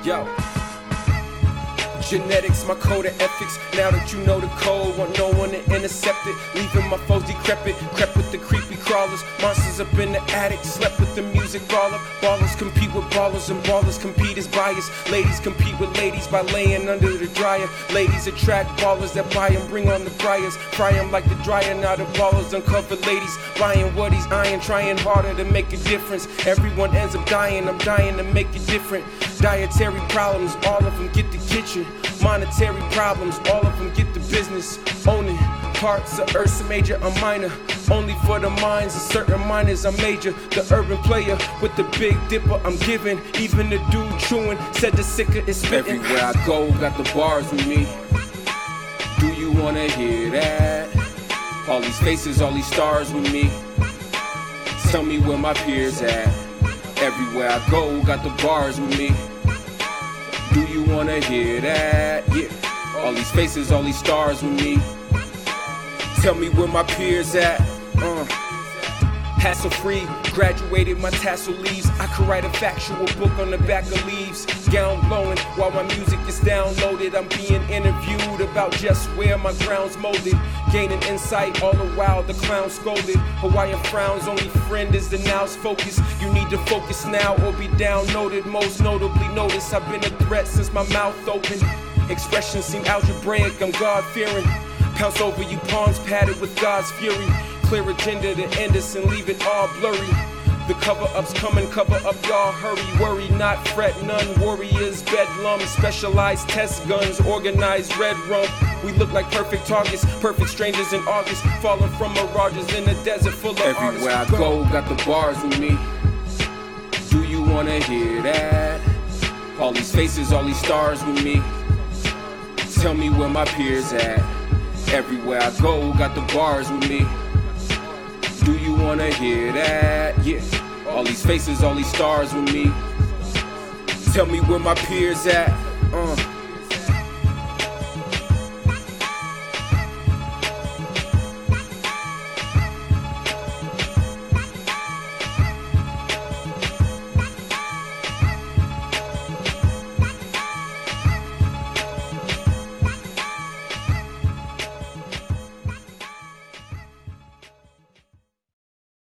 Yo. Genetics, my code of ethics. Now that you know the code, want no one to intercept it. Leaving my foes decrepit, crept with the creepy crawlers. Monsters up in the attic, slept with the music all up. Ballers compete with ballers and ballers compete as bias. Ladies compete with ladies by laying under the dryer. Ladies attract ballers that buy them, bring on the briars. Fry them like the dryer, now the ballers uncover ladies. Buying what he's eyeing, trying harder to make a difference. Everyone ends up dying, I'm dying to make it different. Dietary problems, all of them get the kitchen. Monetary problems, all of them get the business. Owning parts of Earth's major, I'm minor. Only for the minds of certain minors, I'm major. The urban player with the big dipper, I'm giving. Even the dude chewing said the sicker is spitting. Everywhere I go, got the bars with me. Do you wanna hear that? All these faces, all these stars with me. Tell me where my peers at. Everywhere I go, got the bars with me. Do you wanna hear that? Yeah. All these faces, all these stars with me. Tell me where my peers at. Hassle free, graduated my tassel leaves. I could write a factual book on the back of leaves. Gown blowing while my music is downloaded. I'm being interviewed about just where my ground's molded. Gaining insight all the while the clown scolded. Hawaiian frowns, only friend is the now's focus. You need to focus now or be downloaded. Most notably notice I've been a threat since my mouth opened. Expressions seem algebraic, I'm God-fearing. Pounce over you pawns padded with God's fury. Clear agenda to end us and leave it all blurry. The cover-up's coming, cover up, y'all hurry. Worry not, fret none, warriors, bedlam. Specialized test guns, organized red rum. We look like perfect targets, perfect strangers in August. Falling from mirages in a desert full of artists. Everywhere I go, got the bars with me. Do you wanna hear that? All these faces, all these stars with me. Tell me where my peers at. Everywhere I go, got the bars with me. Do you wanna hear that? Yeah. All these faces, all these stars with me. Tell me where my peers at.